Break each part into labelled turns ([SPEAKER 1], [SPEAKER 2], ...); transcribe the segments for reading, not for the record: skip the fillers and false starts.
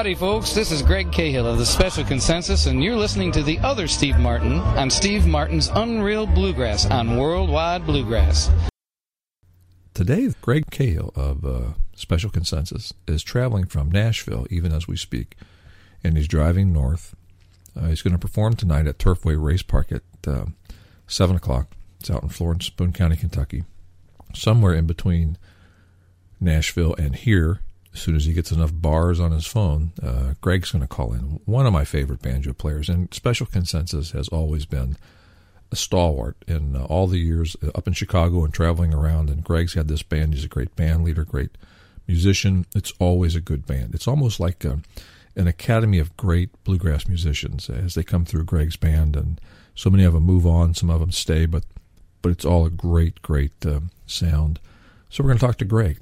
[SPEAKER 1] Howdy, folks. This is Greg Cahill of the Special Consensus, and you're listening to the other Steve Martin on Steve Martin's Unreal Bluegrass on Worldwide Bluegrass.
[SPEAKER 2] Today, Greg Cahill of Special Consensus is traveling from Nashville, even as we speak, and he's driving north. He's going to perform tonight at Turfway Race Park at 7 o'clock. It's out in Florence, Boone County, Kentucky. Somewhere in between Nashville and here, as soon as he gets enough bars on his phone, Greg's going to call in. One of my favorite banjo players, and Special Consensus has always been a stalwart in all the years up in Chicago and traveling around. And Greg's had this band. He's a great band leader, great musician. It's always a good band. It's almost like an academy of great bluegrass musicians as they come through Greg's band. And so many of them move on, some of them stay, but it's all a great, great sound. So we're going to talk to Greg.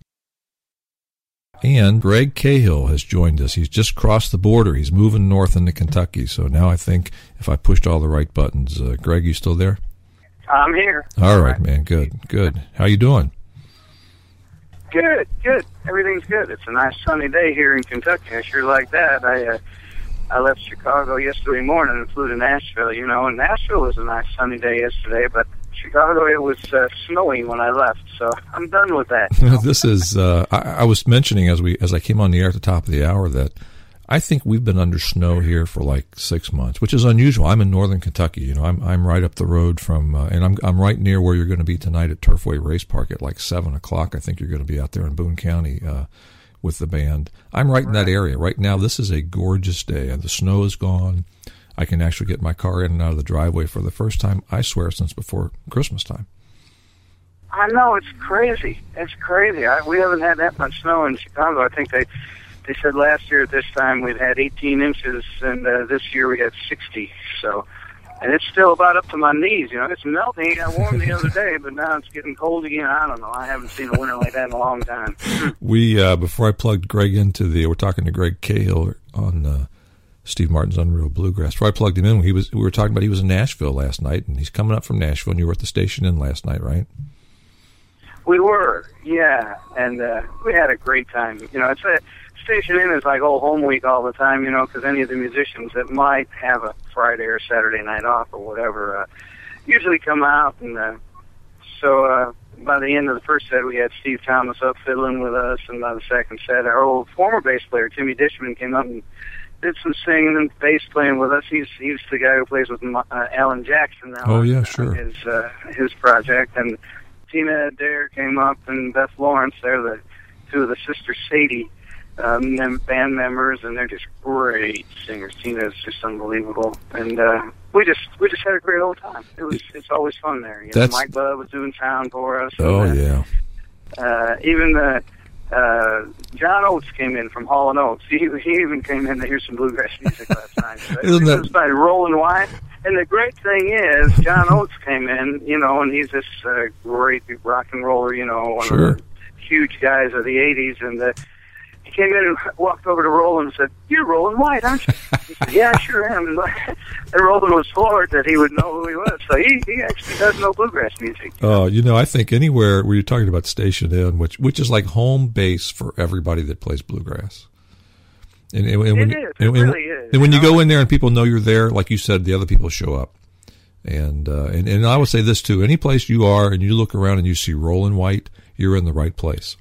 [SPEAKER 2] And Greg Cahill has joined us. He's just crossed the border. He's moving north into Kentucky. So now I think if I pushed all the right buttons, Greg, you still there?
[SPEAKER 3] I'm here.
[SPEAKER 2] All right, man. Good. How you doing?
[SPEAKER 3] Good. Everything's good. It's a nice sunny day here in Kentucky. I sure like that. I left Chicago yesterday morning and flew to Nashville. And Nashville was a nice sunny day yesterday, but Chicago, it was snowing when I left, so I'm done with that.
[SPEAKER 2] This is, I was mentioning as I came on the air at the top of the hour that I think we've been under snow here for like 6 months, which is unusual. I'm in northern Kentucky. I'm right up the road from, and I'm right near where you're going to be tonight at Turfway Race Park at like 7 o'clock. I think you're going to be out there in Boone County with the band. I'm right in that area. Right now, this is a gorgeous day, and the snow is gone. I can actually get my car in and out of the driveway for the first time, I swear, since before Christmas time.
[SPEAKER 3] I know, it's crazy. We haven't had that much snow in Chicago. I think they said last year at this time we'd had 18 inches, and this year we had 60. So, and it's still about up to my knees. It's melting. It got warm the other day, but now it's getting cold again. I don't know. I haven't seen a winter like that in a long time.
[SPEAKER 2] We before I plugged Greg into we're talking to Greg Cahill on Steve Martin's Unreal Bluegrass. Before I plugged him in, we were talking about he was in Nashville last night, and he's coming up from Nashville, and you were at the Station Inn last night, right?
[SPEAKER 3] We were, yeah, and we had a great time. It's a Station Inn is like old home week all the time, because any of the musicians that might have a Friday or Saturday night off or whatever usually come out, and so by the end of the first set, we had Steve Thomas up fiddling with us, and by the second set, our old former bass player, Timmy Dishman, came up and did some singing and bass playing with us. He's the guy who plays with Alan Jackson now.
[SPEAKER 2] Oh, yeah, sure.
[SPEAKER 3] His project. And Tina Adair came up, and Beth Lawrence. They're the two of the Sister Sadie band members, and they're just great singers. Tina is just unbelievable. And we just had a great old time. It's always fun there. Mike Budd was doing sound for us.
[SPEAKER 2] Oh, yeah.
[SPEAKER 3] Even John Oates came in from Hall & Oates. He even came in to hear some bluegrass music last night. It was by Roland White. And the great thing is, John Oates came in, and he's this great rock and roller, one
[SPEAKER 2] sure.
[SPEAKER 3] of the huge guys of the 80s. And he came in and walked over to Roland and said, "You're Roland White, aren't you?" He said, "Yeah, I sure am." And Roland was floored that he would know who he was. So he actually does know bluegrass music.
[SPEAKER 2] Oh, I think anywhere where you're talking about Station Inn, which is like home base for everybody that plays bluegrass. And
[SPEAKER 3] it really is.
[SPEAKER 2] And when you go in there and people know you're there, like you said, the other people show up. And I would say this too: any place you are and you look around and you see Roland White, you're in the right place.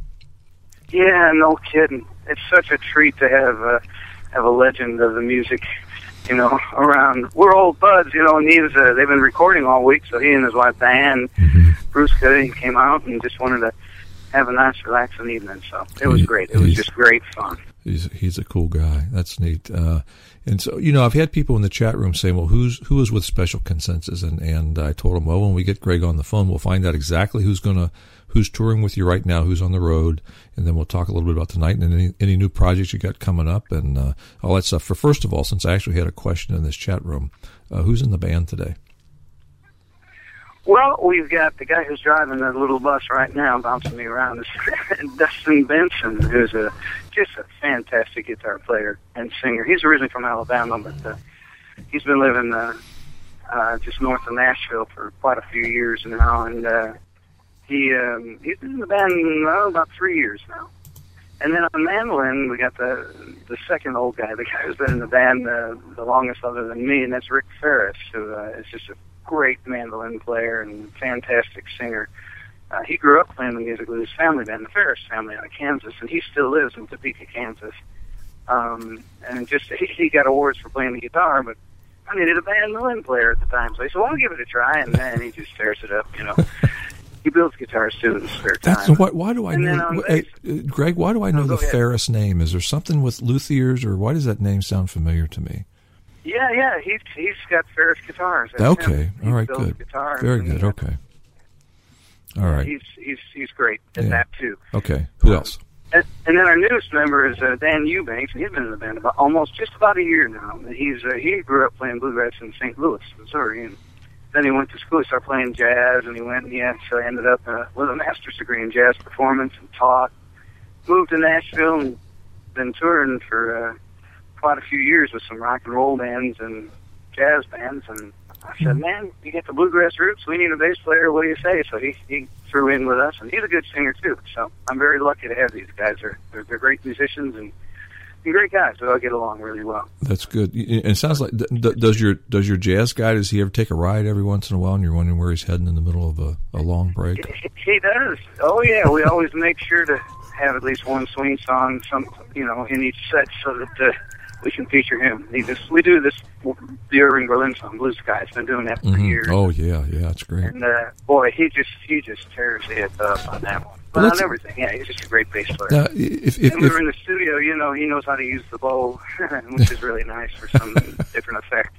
[SPEAKER 3] Yeah, no kidding. It's such a treat to have a legend of the music, around. We're old buds, and they've been recording all week, so he and his wife Diane, Bruce Cuddy, came out and just wanted to have a nice, relaxing evening. So it was great. It was just great fun.
[SPEAKER 2] He's a cool guy. That's neat. And so, I've had people in the chat room saying, well, who is with Special Consensus? And I told them, well, when we get Greg on the phone, we'll find out exactly who's touring with you right now, who's on the road, and then we'll talk a little bit about tonight and any new projects you got coming up and all that stuff. First of all, since I actually had a question in this chat room, who's in the band today?
[SPEAKER 3] Well, we've got the guy who's driving the little bus right now, bouncing me around, is Dustin Benson, who's just a fantastic guitar player and singer. He's originally from Alabama, but he's been living just north of Nashville for quite a few years now, and he's been in the band about 3 years now. And then on mandolin, we got the the second old guy, the guy who's been in the band the longest other than me, and that's Rick Ferris, who is just a great mandolin player and fantastic singer. He grew up playing the music with his family band, the Ferris family, out of Kansas, and he still lives in Topeka, Kansas. And just he got awards for playing the guitar, but I needed a mandolin player at the time, so he said, "Well, I'll give it a try," and then he just tears it up, you know. He builds guitars too in his spare time.
[SPEAKER 2] Why do I know, Greg? Why do I know the Ferris name? Is there something with luthiers, or why does that name sound familiar to me?
[SPEAKER 3] Yeah, he's got Ferris guitars.
[SPEAKER 2] Okay, all right, good, very good. Okay, all right.
[SPEAKER 3] He's great at that too.
[SPEAKER 2] Okay, who else?
[SPEAKER 3] And then our newest member is Dan Eubanks, and he's been in the band just about a year now. He grew up playing bluegrass in St. Louis, Missouri, and then he went to school. He started playing jazz, and he actually ended up with a master's degree in jazz performance and taught. Moved to Nashville and been touring for quite a few years with some rock and roll bands and jazz bands. And I said, "Man, you get the bluegrass roots. We need a bass player. What do you say?" So he threw in with us, and he's a good singer too. So I'm very lucky to have these guys. They're great musicians and great guys. So I get along really well.
[SPEAKER 2] That's good. It sounds like does your jazz guy, does he ever take a ride every once in a while, and you're wondering where he's heading in the middle of a long break?
[SPEAKER 3] He does. Oh yeah, we always make sure to have at least one swing song, in each set, so that we can feature him. We do this, the Irving Berlin song, Blue Sky. It's been doing that for years.
[SPEAKER 2] Oh yeah, that's great.
[SPEAKER 3] And boy, he just tears it up on that one. But on everything, yeah, he's just a great bass player.
[SPEAKER 2] Now,
[SPEAKER 3] if we're in the studio, he knows how to use the bow, which is really nice for some different effect.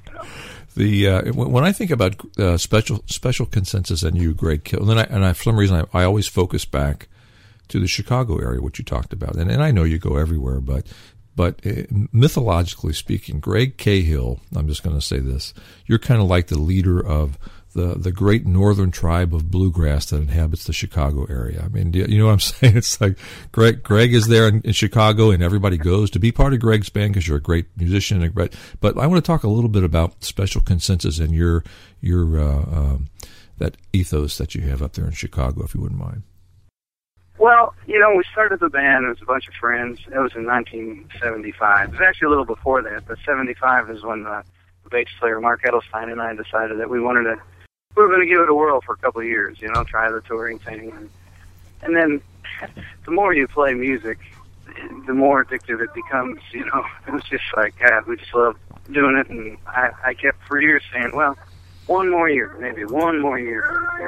[SPEAKER 2] When I think about special consensus and you, Greg Kill, and for some reason I always focus back to the Chicago area, which you talked about, and I know you go everywhere, but mythologically speaking, Greg Cahill, I'm just going to say this, you're kind of like the leader of the great northern tribe of bluegrass that inhabits the Chicago area. I mean, you know what I'm saying? It's like Greg is there in Chicago, and everybody goes to be part of Greg's band because you're a great musician. But I want to talk a little bit about Special Consensus and your that ethos that you have up there in Chicago, if you wouldn't mind.
[SPEAKER 3] Well, we started the band. It was a bunch of friends. It was in 1975. It was actually a little before that, but 75 is when the bass player Mark Edelstein and I decided that we were going to give it a whirl for a couple of years, try the touring thing. And then the more you play music, the more addictive it becomes, It was just like, God, we just love doing it. And I kept for years saying, well, one more year, maybe one more year.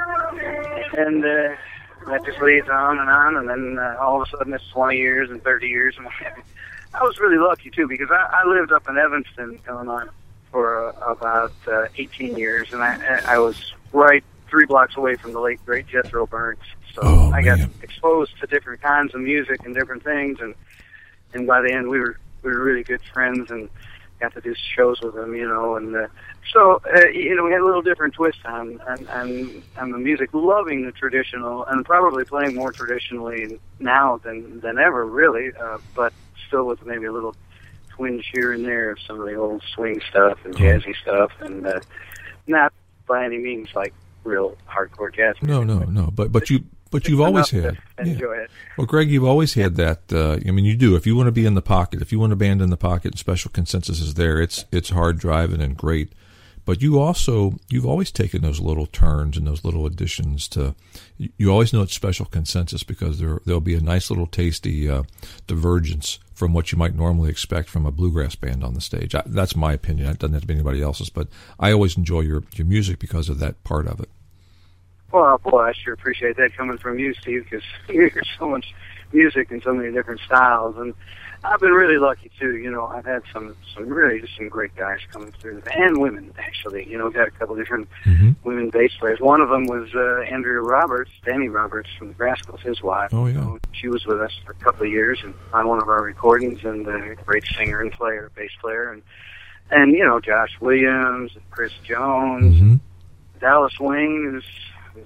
[SPEAKER 3] And that just leads on, and then all of a sudden it's 20 years and 30 years. And I was really lucky, too, because I lived up in Evanston, Illinois, for about 18 years, and I was right 3 blocks away from the late, great Jethro Burns. So I got exposed to different kinds of music and different things, and by the end we were really good friends and got to do shows with him, and so we had a little different twist on the music, loving the traditional and probably playing more traditionally now than ever, really, but still with maybe a little twinge here and there of some of the old swing stuff and jazzy stuff, and not by any means like real hardcore jazz music.
[SPEAKER 2] No. But you've always had.
[SPEAKER 3] Enjoy it.
[SPEAKER 2] Well, Greg, you've always had that. You do. If you want to be in the pocket, if you want a band in the pocket, and Special Consensus is there. It's hard driving and great. But you've always taken those little turns and those little additions to. You always know it's Special Consensus because there'll be a nice little tasty divergence from what you might normally expect from a bluegrass band on the stage. That's my opinion. It doesn't have to be anybody else's, but I always enjoy your music because of that part of it.
[SPEAKER 3] Well, boy, I sure appreciate that coming from you, Steve, because you hear so much music and so many different styles, and I've been really lucky too. I've had some great guys coming through, and women actually. Got a couple different women bass players. One of them was Danny Roberts from the Rascals, his wife.
[SPEAKER 2] Oh yeah.
[SPEAKER 3] She was with us for a couple of years and on one of our recordings, and a great singer and bass player, and Josh Williams, and Chris Jones, Dallas Wing is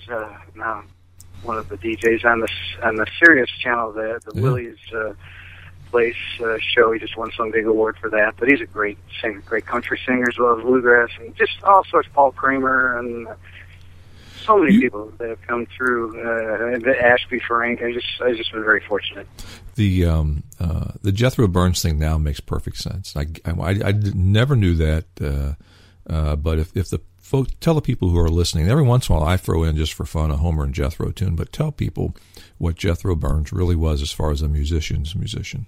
[SPEAKER 3] now one of the DJs on the Sirius channel, the Willie's Place show. He just won some big award for that. But he's a great singer, great country singer as well as bluegrass, and just all sorts. Paul Kramer and so many people that have come through. Ashby Frank. I just been very fortunate.
[SPEAKER 2] The Jethro Burns thing now makes perfect sense. I never knew that, but if the folks, tell the people who are listening, every once in a while I throw in just for fun a Homer and Jethro tune, but tell people what Jethro Burns really was as far as a musician's musician.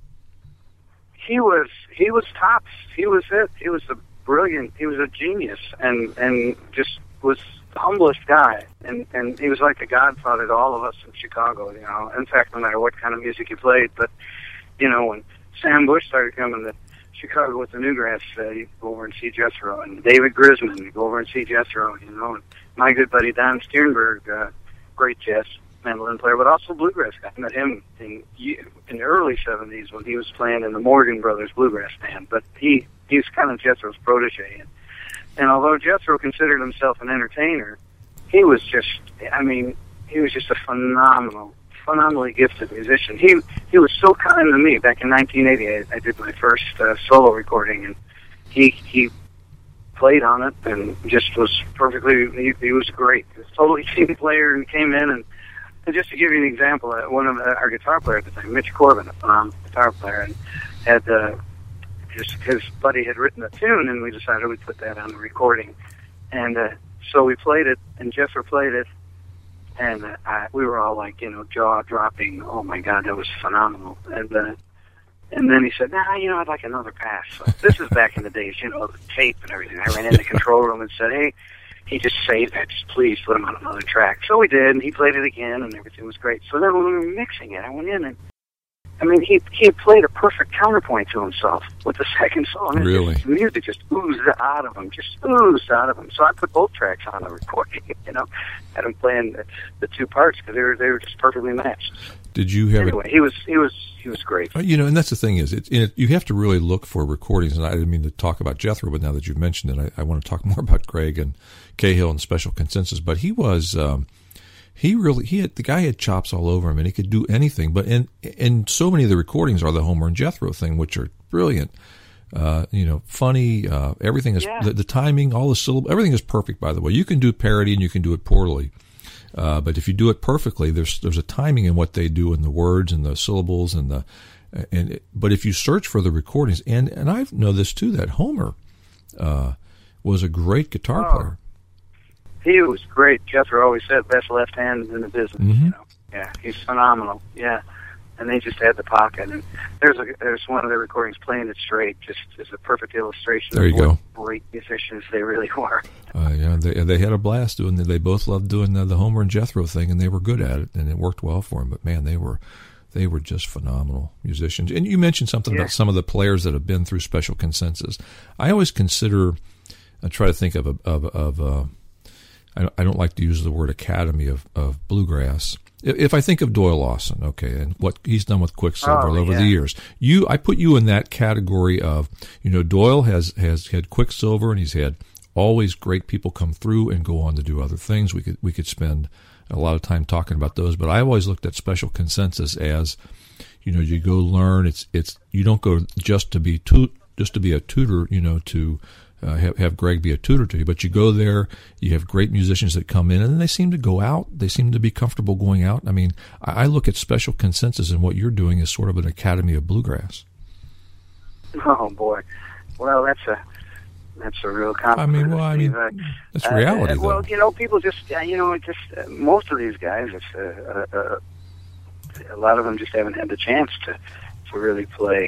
[SPEAKER 3] He was tops. He was it. He was a genius, and just was the humblest guy, and he was like the godfather to all of us in Chicago, you know. In fact, no matter what kind of music he played, but, you know, when Sam Bush started coming to Chicago with the Newgrass, you'd go over and see Jethro, and David Grisman, you'd go over and see Jethro, you know, and my good buddy Don Sternberg, great jazz mandolin player, but also bluegrass guy. I met him in the early 70s when he was playing in the Morgan Brothers Bluegrass Band, but he was kind of Jethro's protege. And although Jethro considered himself an entertainer, he was just a phenomenally gifted musician. He was so kind to me. Back in 1980, I did my first solo recording, and he played on it and just was perfectly, he was great. He was a totally team player, and came in, and just to give you an example, one of our guitar players at the time, Mitch Corbin, a phenomenal guitar player, and had his buddy had written a tune, and we decided we'd put that on the recording. And so we played it, and Jethro played it, and we were all like, you know, jaw-dropping, oh my God, that was phenomenal. And then he said, I'd like another pass. So this is back in the days, you know, the tape and everything. I ran in the control room and said, hey, he just saved that, just please put him on another track. So we did, and he played it again, and everything was great. So then when we were mixing it, I went in, and he had played a perfect counterpoint to himself with the second song.
[SPEAKER 2] Really?
[SPEAKER 3] The music just oozed out of him, So I put both tracks on the recording, you know, had him playing the two parts because they were just perfectly matched.
[SPEAKER 2] Did you have
[SPEAKER 3] anyway? He was great.
[SPEAKER 2] You know, and that's the thing is, you have to really look for recordings. And I didn't mean to talk about Jethro, but now that you've mentioned it, I want to talk more about Greg and Cahill and Special Consensus. But he was. The guy had chops all over him, and he could do anything. But and so many of the recordings are the Homer and Jethro thing, which are brilliant. Funny. Everything is the timing, all the syllables, everything is perfect. By the way, you can do parody and you can do it poorly, but if you do it perfectly, there's a timing in what they do in the words and the syllables but if you search for the recordings, and I know this too, that Homer was a great guitar player.
[SPEAKER 3] He was great. Jethro always said best left hand in the business.
[SPEAKER 2] Mm-hmm.
[SPEAKER 3] You know, yeah, he's phenomenal. Yeah, and they just had the pocket. And there's one of the recordings, Playing It Straight, just is a perfect illustration.
[SPEAKER 2] There you go.
[SPEAKER 3] Great musicians they really were.
[SPEAKER 2] They had a blast doing that. They both loved doing the Homer and Jethro thing, and they were good at it, and it worked well for them. But man, they were just phenomenal musicians. And you mentioned something about some of the players that have been through Special Consensus. I always I try to think of I don't like to use the word academy of bluegrass. If I think of Doyle Lawson, okay, and what he's done with Quicksilver over the years, I put you in that category of, you know, Doyle has had Quicksilver, and he's had always great people come through and go on to do other things. We could spend a lot of time talking about those, but I always looked at Special Consensus as, you know, you go learn. It's you don't go just to be a tutor, you know, to have Greg be a tutor to you, but you go there, you have great musicians that come in, and then they seem to go out. They seem to be comfortable going out. I mean, I look at Special Consensus, and what you're doing is sort of an academy of bluegrass.
[SPEAKER 3] Oh boy, well that's a real compliment.
[SPEAKER 2] That's reality. Though.
[SPEAKER 3] Well, you know, people just most of these guys, a lot of them just haven't had the chance to really play,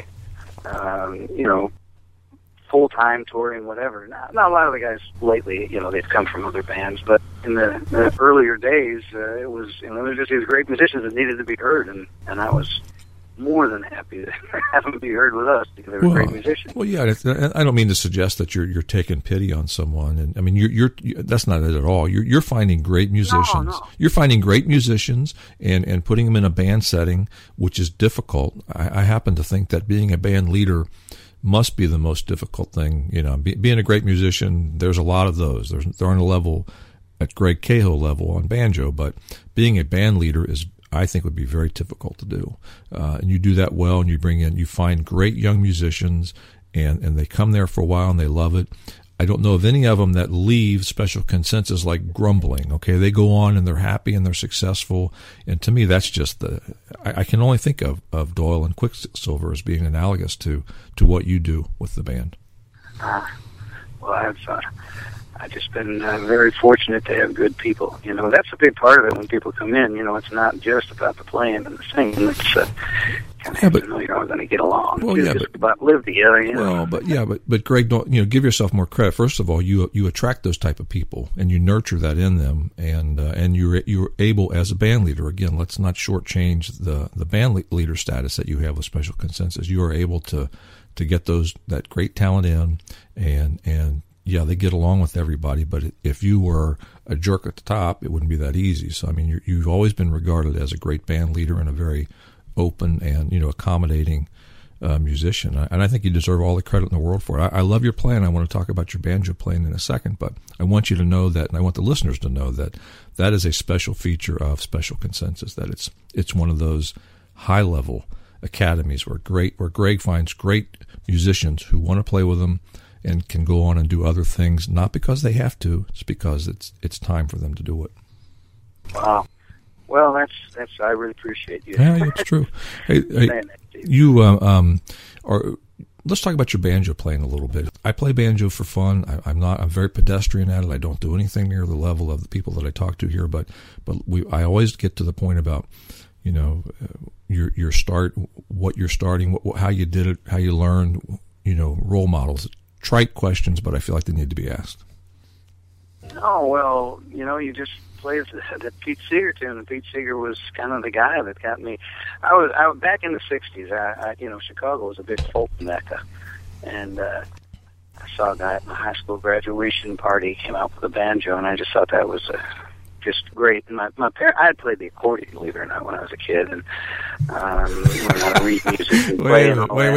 [SPEAKER 3] full-time touring, whatever. Not a lot of the guys lately, you know, they've come from other bands, but in the earlier days, it was, you know, there were just these great musicians that needed to be heard, and I was more than happy to have them be heard with us because they were great musicians. Well, yeah,
[SPEAKER 2] I don't mean to suggest that you're taking pity on someone, and I mean you're that's not it at all. You're finding great musicians.
[SPEAKER 3] No.
[SPEAKER 2] You're finding great musicians and putting them in a band setting, which is difficult. I happen to think that being a band leader must be the most difficult thing. You know, being a great musician, there's a lot of those. They're on a level at Greg Cahill level on banjo, but being a band leader I think would be very difficult to do. And you do that well, and you find great young musicians, and they come there for a while and they love it. I don't know of any of them that leave Special Consensus like grumbling. Okay, they go on and they're happy and they're successful. And to me, that's just I can only think of Doyle and Quicksilver as being analogous to what you do with the band.
[SPEAKER 3] Well, I've just been very fortunate to have good people. You know, that's a big part of it when people come in. You know, it's not just about the playing and the singing. It's you know, you're all going to get along.
[SPEAKER 2] Well,
[SPEAKER 3] it's just about live together. You know?
[SPEAKER 2] Well, but Greg, don't give yourself more credit. First of all, you attract those type of people and you nurture that in them, and you're able as a band leader. Again, let's not shortchange the band leader status that you have with Special Consensus. You are able to get that great talent in, and yeah, they get along with everybody. But if you were a jerk at the top, it wouldn't be that easy. So I mean, you've always been regarded as a great band leader and a very open and accommodating musician, and I think you deserve all the credit in the world for it. I love your playing. I want to talk about your banjo playing in a second, but I want you to know that, and I want the listeners to know that is a special feature of Special Consensus. That it's one of those high level academies where Greg finds great musicians who want to play with him and can go on and do other things, not because they have to, it's because it's time for them to do it.
[SPEAKER 3] Wow. Well, that's. I really appreciate you.
[SPEAKER 2] Yeah, it's true. Hey, you let's talk about your banjo playing a little bit. I play banjo for fun. I'm very pedestrian at it. I don't do anything near the level of the people that I talk to here. But I always get to the point about your start, what you're starting, how you did it, how you learned. Role models. Trite questions, but I feel like they need to be asked.
[SPEAKER 3] Oh well, you just play the Pete Seeger tune, and Pete Seeger was kind of the guy that got me. I was back in the '60s. Chicago was a big folk mecca, and I saw a guy at my high school graduation party came out with a banjo, and I just thought that was just great. And my parents, I had played the accordion, believe it or not, when I was a kid, and learned how to read music and play.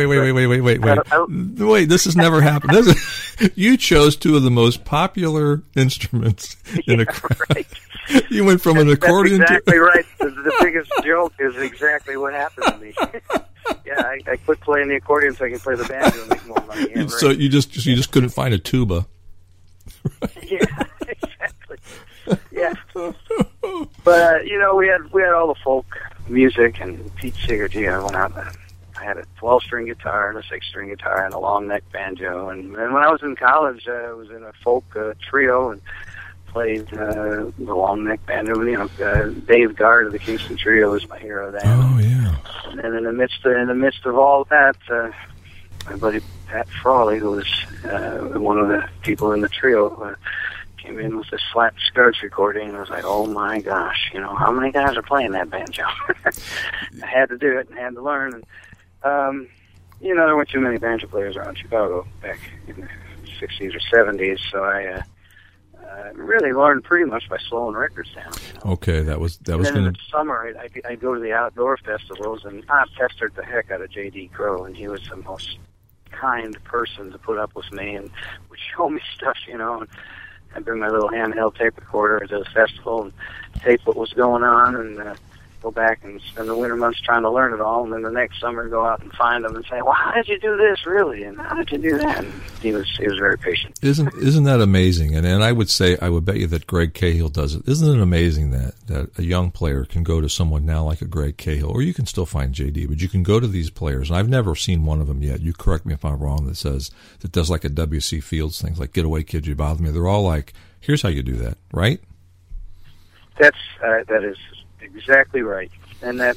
[SPEAKER 2] Wait, this has never happened. You chose two of the most popular instruments in a crowd. Right. You went from an accordion
[SPEAKER 3] That's exactly right. The biggest joke is exactly what happened to me. Yeah, I quit playing the accordion so I could play the banjo and make more money. Yeah,
[SPEAKER 2] so
[SPEAKER 3] right.
[SPEAKER 2] you just couldn't find a tuba.
[SPEAKER 3] Yeah, exactly. Yeah. But we had all the folk music, and Pete Seeger. I went out and I had a 12-string guitar and a 6-string guitar and a long neck banjo. And when I was in college, I was in a folk trio and played the long neck banjo. Dave Guard of the Kingston Trio was my hero then.
[SPEAKER 2] Oh yeah.
[SPEAKER 3] And in the midst of all that, my buddy Pat Frawley, who was one of the people in the trio, came in with this flat skirts recording, and I was like, oh my gosh, how many guys are playing that banjo? I had to do it and had to learn. And, there weren't too many banjo players around Chicago back in the 60s or 70s, so I really learned pretty much by slowing records down.
[SPEAKER 2] Okay, that was going to...
[SPEAKER 3] In the summer, I'd go to the outdoor festivals, and I pestered the heck out of J.D. Crowe, and he was the most kind person to put up with me and would show me stuff, and I'd bring my little handheld tape recorder to the festival and tape what was going on, and go back and spend the winter months trying to learn it all, and then the next summer go out and find them and say, well, how did you do this, really? And how did you do that? And he was very patient.
[SPEAKER 2] Isn't that amazing? And I would bet you that Greg Cahill does it. Isn't it amazing that a young player can go to someone now like a Greg Cahill, or you can still find JD, but you can go to these players, and I've never seen one of them yet. You correct me if I'm wrong, that does like a W.C. Fields things, like Get Away Kid, You Bother Me. They're all like, here's how you do that, right?
[SPEAKER 3] That is exactly right. And then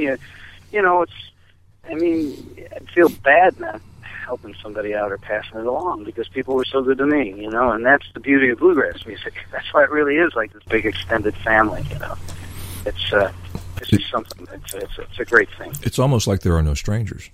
[SPEAKER 3] I feel bad not helping somebody out or passing it along because people were so good to me, and that's the beauty of bluegrass music. That's why it really is like this big extended family, It's just something. It's a great thing.
[SPEAKER 2] It's almost like there are no strangers.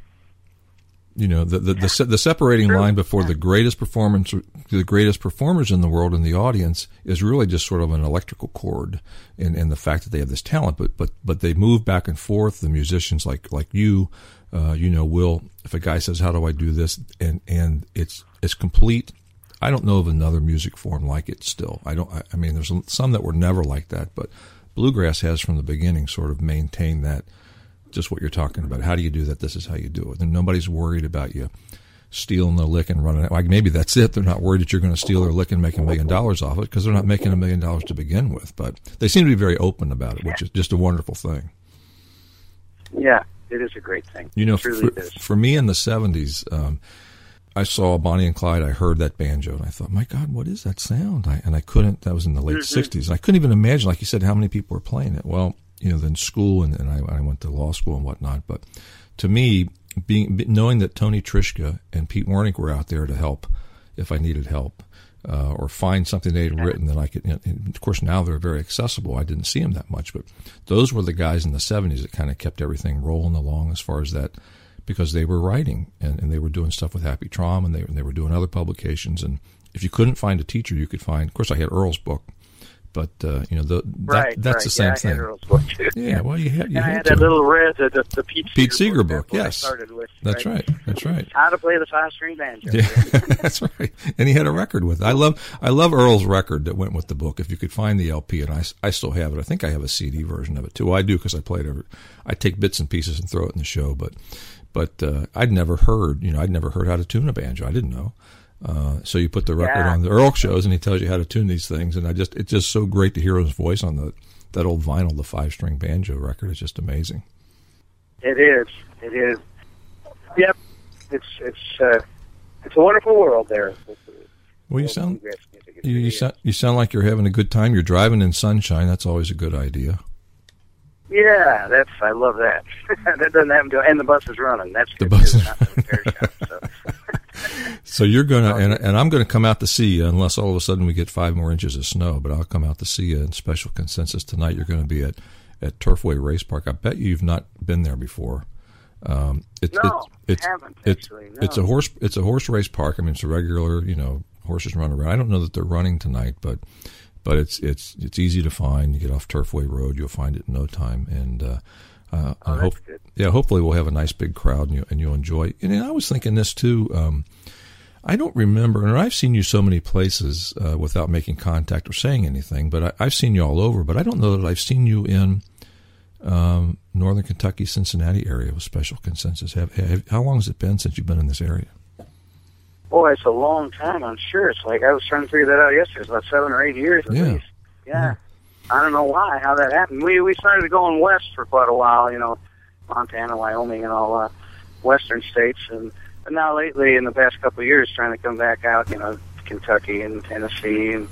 [SPEAKER 2] The separating line before the greatest performers in the world in the audience is really just sort of an electrical cord in the fact that they have this talent, but they move back and forth. The musicians like you, will, if a guy says, how do I do this? And it's complete. I don't know of another music form like it still. There's some that were never like that, but bluegrass has from the beginning sort of maintained that. Just what you're talking about. How do you do that? This is how you do it. And nobody's worried about you stealing the lick and running it. Like maybe that's it. They're not worried that you're going to steal their lick and make $1 million off it because they're not making $1 million to begin with. But they seem to be very open about it, which is just a wonderful thing.
[SPEAKER 3] Yeah, it is a great thing.
[SPEAKER 2] You know,
[SPEAKER 3] for
[SPEAKER 2] me in the 70s, I saw Bonnie and Clyde. I heard that banjo, and I thought, my God, what is that sound? I couldn't. That was in the late 60s. I couldn't even imagine, like you said, how many people were playing it. Well, you know, then school, and I went to law school and whatnot. But to me, knowing that Tony Trischka and Pete Wernick were out there to help if I needed help, or find something they had written that I could. You know, of course, now they're very accessible. I didn't see them that much, but those were the guys in the 70s that kind of kept everything rolling along as far as that. Because they were writing and they were doing stuff with Happy Traum and they were doing other publications. And if you couldn't find a teacher, you could find. Of course, I had Earl's book, but you know that's the same thing. I had Earl's book too. Yeah, well, you had
[SPEAKER 3] that little red the
[SPEAKER 2] Pete Seeger book. Yes,
[SPEAKER 3] started with,
[SPEAKER 2] that's right. That's right.
[SPEAKER 3] How to play the 5-string banjo.
[SPEAKER 2] Yeah, that's right. And he had a record with it. I love Earl's record that went with the book. If you could find the LP, and I still have it. I think I have a CD version of it too. Well, I do because I played it. I take bits and pieces and throw it in the show, but I'd never heard how to tune a banjo. I didn't know. So you put the record on the Earl shows, and he tells you how to tune these things. And it's just so great to hear his voice on that old vinyl, the 5-string banjo record. It's just amazing.
[SPEAKER 3] It is. Yep. It's a wonderful world there.
[SPEAKER 2] Well, you sound like you're having a good time. You're driving in sunshine. That's always a good idea.
[SPEAKER 3] Yeah, I love that. That doesn't happen to, and the bus is running. That's good.
[SPEAKER 2] The bus is
[SPEAKER 3] running.
[SPEAKER 2] So you're gonna, and I'm gonna come out to see you unless all of a sudden we get 5 more inches of snow. But I'll come out to see you in Special Consensus tonight. You're going to be at Turfway Race Park. I bet you've not been there before.
[SPEAKER 3] Haven't actually. No.
[SPEAKER 2] It's a horse race park. I mean, it's a regular, you know, horses run around. I don't know that they're running tonight, but it's easy to find. You get off Turfway Road, you'll find it in no time. And
[SPEAKER 3] that's good.
[SPEAKER 2] Yeah, hopefully we'll have a nice big crowd and you'll enjoy. And I was thinking this too. I don't remember, and I've seen you so many places without making contact or saying anything. But I've seen you all over. But I don't know that I've seen you in Northern Kentucky, Cincinnati area with Special Consensus. How long has it been since you've been in this area?
[SPEAKER 3] Boy, it's a long time, I'm sure. It's like I was trying to figure that out yesterday. It's about 7 or 8 years at least. Yeah. I don't know how that happened. We started going west for quite a while, you know, Montana, Wyoming, and all western states. And now lately, in the past couple of years, trying to come back out, you know, Kentucky and Tennessee and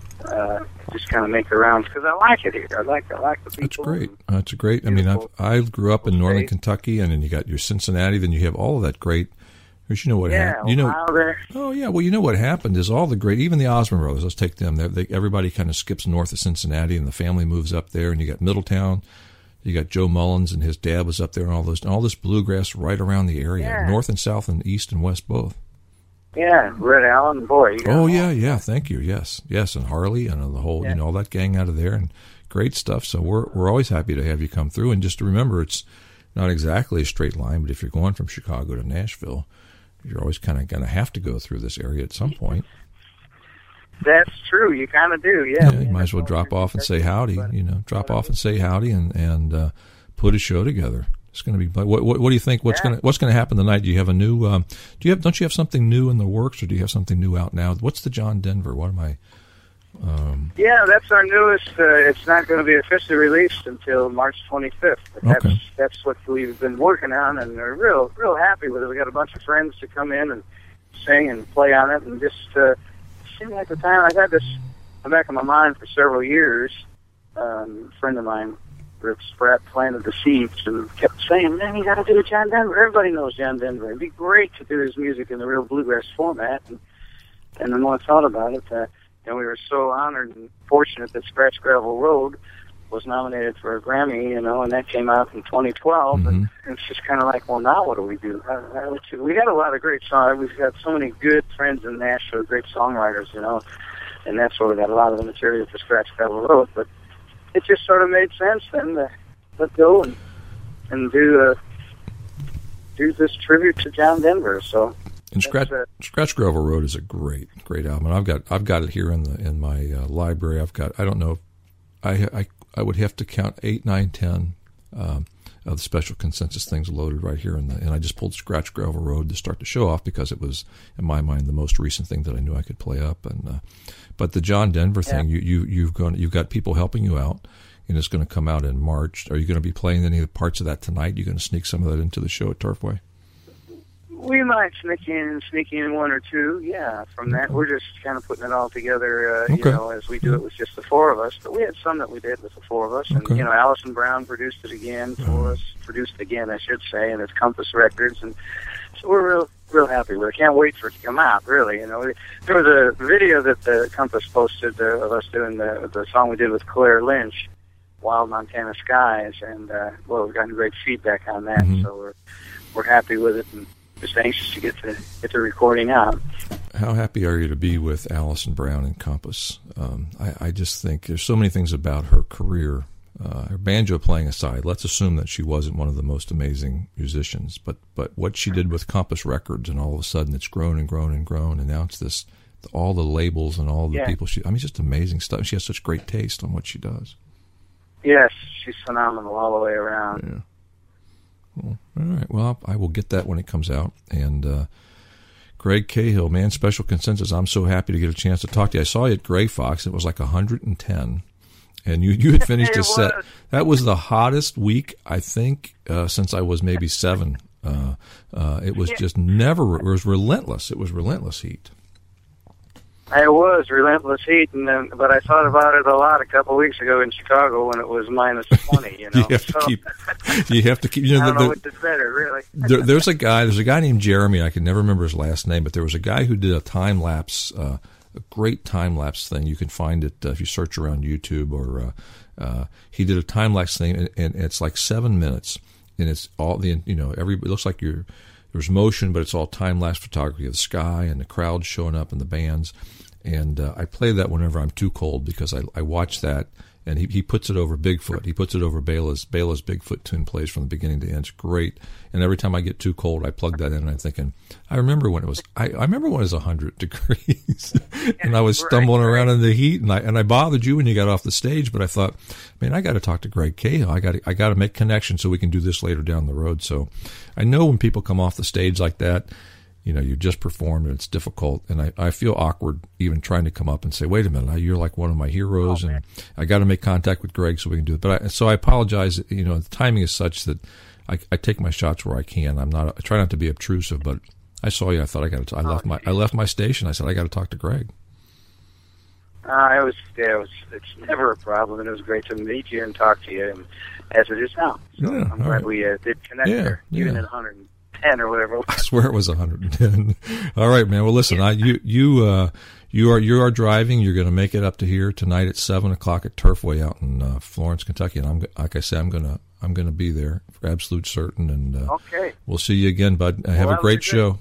[SPEAKER 3] just kind of make the rounds because I like it here. I like the people.
[SPEAKER 2] That's great. That's great. I mean, I grew up in Northern Kentucky, and then you got your Cincinnati, then you have all of that great. Because you know what happened. Oh yeah. Well, you know what happened is all the great, even the Osmond brothers. Let's take them. Everybody kind of skips north of Cincinnati, and the family moves up there. And you got Middletown. You got Joe Mullins, and his dad was up there, and all this bluegrass right around the area, north and south, and east and west both.
[SPEAKER 3] Yeah, Red Allen, boy.
[SPEAKER 2] Yeah. Thank you. Yes, and Harley, and the whole, you know, all that gang out of there, and great stuff. So we're always happy to have you come through. And just to remember, it's not exactly a straight line, but if you're going from Chicago to Nashville, you're always kind of going to have to go through this area at some point.
[SPEAKER 3] That's true. You kind of do, yeah.
[SPEAKER 2] You might as well drop off and say howdy. You know, drop off and say howdy, and put a show together. It's going to be. What do you think? What's going to happen tonight? Do you have a new? Don't you have something new in the works, or do you have something new out now? What's the John Denver? What am I?
[SPEAKER 3] Yeah, that's our newest. It's not going to be officially released until March 25th. But that's what we've been working on, and we're real happy with it. We got a bunch of friends to come in and sing and play on it, and just seemed like the time I've had this in the back of my mind for several years. A friend of mine, Rick Spratt, planted the seeds and kept saying, "Man, you got to do John Denver. Everybody knows John Denver. It'd be great to do his music in the real bluegrass format." And the more I thought about it. And we were so honored and fortunate that Scratch Gravel Road was nominated for a Grammy, you know, and that came out in 2012. Mm-hmm. And it's just kind of like, well, now what do we do? We got a lot of great songs. We've got so many good friends in Nashville, great songwriters, you know, and that's where we got a lot of the material for Scratch Gravel Road. But it just sort of made sense then to let go and do this tribute to John Denver. So.
[SPEAKER 2] And Scratch Gravel Road is a great album. And I've got it here in my library. I don't know, I would have to count 8, 9, 10 the Special Consensus things loaded right here, and I just pulled Scratch Gravel Road to start the show off because it was, in my mind, the most recent thing that I knew I could play up. And but the John Denver thing, you've got people helping you out, and it's going to come out in March. Are you going to be playing any of the parts of that tonight? You're going to sneak some of that into the show at Turfway?
[SPEAKER 3] We might sneak in one or two, from that. We're just kind of putting it all together, as we do it with just the four of us. But we had some that we did with the four of us. And, Allison Brown produced it again for us. Produced again, I should say, and it's Compass Records. And so we're real happy with it. Can't wait for it to come out, really. There was a video that the Compass posted of us doing the song we did with Claire Lynch, Wild Montana Skies. And, we've gotten great feedback on that. Mm-hmm. So we're happy with it. And just anxious to get the recording out.
[SPEAKER 2] How happy are you to be with Allison Brown and Compass? I just think there's so many things about her career, her banjo playing aside. Let's assume that she wasn't one of the most amazing musicians, but what she did with Compass Records, and all of a sudden it's grown and grown and grown, and now it's this, all the labels and all the people. Just amazing stuff. She has such great taste on what she does.
[SPEAKER 3] Yes, she's phenomenal all the way around.
[SPEAKER 2] Yeah. Cool. All right. Well, I will get that when it comes out. And Greg Cahill, man, Special Consensus. I'm so happy to get a chance to talk to you. I saw you at Gray Fox. It was like 110, and you had finished a set. That was the hottest week, I think, since I was maybe 7. It was just never. It was relentless. It was relentless heat.
[SPEAKER 3] It was relentless heat, but I thought about it a lot a couple of weeks ago in Chicago when it was minus 20.
[SPEAKER 2] You have to keep. You have to keep.
[SPEAKER 3] I don't know which is better, really.
[SPEAKER 2] There's a guy named Jeremy. I can never remember his last name, but there was a guy who did a time lapse, a great time lapse thing. You can find it if you search around YouTube, or he did a time lapse thing, and it's like 7 minutes, and it's all it looks like there's motion, but it's all time lapse photography of the sky and the crowd showing up and the bands. And I play that whenever I'm too cold, because I watch that, and he puts it over Bigfoot. He puts it over Bela's Bigfoot tune plays from the beginning to end. It's great. And every time I get too cold, I plug that in, and I'm thinking, I remember when it was 100 degrees, and I was stumbling around in the heat, and I bothered you when you got off the stage, but I thought, man, I got to talk to Greg Cahill. I got to make connections so we can do this later down the road. So I know when people come off the stage like that, you just performed and it's difficult, and I feel awkward even trying to come up and say, wait a minute, you're like one of my heroes, and I got to make contact with Greg so we can do it. But I apologize. The timing is such that I take my shots where I can. I try not to be obtrusive, but I saw you. I thought I left my station. I said I got to talk to Greg.
[SPEAKER 3] It's never a problem, and it was great to meet you and talk to you, and as it is now. So I'm glad we did connect there, even at 110 or whatever.
[SPEAKER 2] I swear it was 110. All right, man. Well, listen, you are driving. You're going to make it up to here tonight at 7:00 at Turfway out in Florence, Kentucky, and like I said, I'm going to be there for absolute certain. And we'll see you again, bud. Have a great show.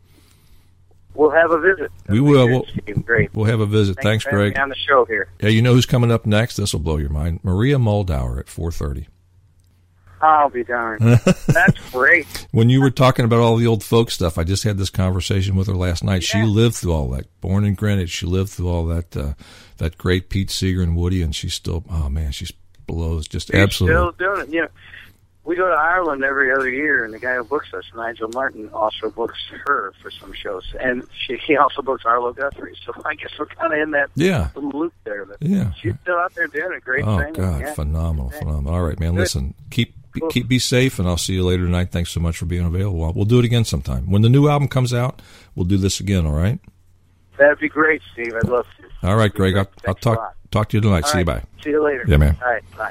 [SPEAKER 3] We'll have a visit.
[SPEAKER 2] We will.
[SPEAKER 3] Great.
[SPEAKER 2] We'll have a visit. Thanks, Greg.
[SPEAKER 3] For having me on the show here.
[SPEAKER 2] Yeah, you know who's coming up next? This will blow your mind. Maria Muldaur at 4:30.
[SPEAKER 3] I'll be darned. That's great.
[SPEAKER 2] When you were talking about all the old folk stuff, I just had this conversation with her last night. Yeah. She lived through all that. Born in Greenwich, she lived through all that. That great Pete Seeger and Woody, and she's still. Oh man, she's blows. Just she's absolutely
[SPEAKER 3] still doing it. We go to Ireland every other year, and the guy who books us, Nigel Martin, also books her for some shows, and he also books Arlo Guthrie. So I guess we're kind of in that little loop there. But she's still out there doing a great thing.
[SPEAKER 2] Oh God, phenomenal. All right, man. Good. Listen, be safe, and I'll see you later tonight. Thanks so much for being available. We'll do it again sometime. When the new album comes out, we'll do this again, all right?
[SPEAKER 3] That'd be great, Steve. I'd love to.
[SPEAKER 2] All right, Greg. I'll talk to you tonight. See you. Bye.
[SPEAKER 3] See you later.
[SPEAKER 2] Yeah, man.
[SPEAKER 3] All right, bye.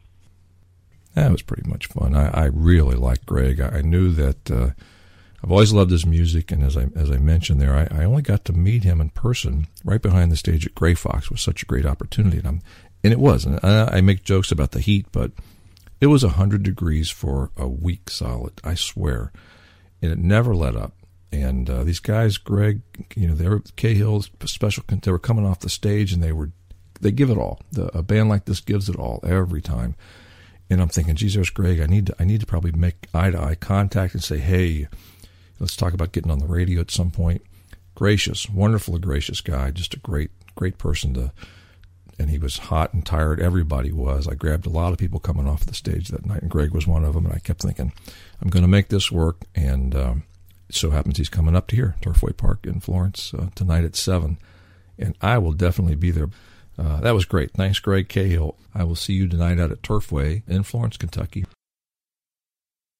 [SPEAKER 2] That was pretty much fun. I really like Greg. I knew that I've always loved his music, and as I mentioned there, I only got to meet him in person right behind the stage at Gray Fox. It was such a great opportunity, and it was. And I make jokes about the heat, but it was 100 degrees for a week solid, I swear, and it never let up. And these guys, Greg, they were Cahill's special. They were coming off the stage, and they give it all. A band like this gives it all every time. And I'm thinking, geez, there's Greg. I need to probably make eye-to-eye contact and say, hey, let's talk about getting on the radio at some point. Gracious, wonderful, gracious guy. Just a great person and he was hot and tired. Everybody was. I grabbed a lot of people coming off the stage that night, and Greg was one of them, and I kept thinking, I'm going to make this work, and it so happens he's coming up to here, Turfway Park in Florence, tonight at 7, and I will definitely be there. That was great. Thanks, Greg Cahill. I will see you tonight out at Turfway in Florence, Kentucky.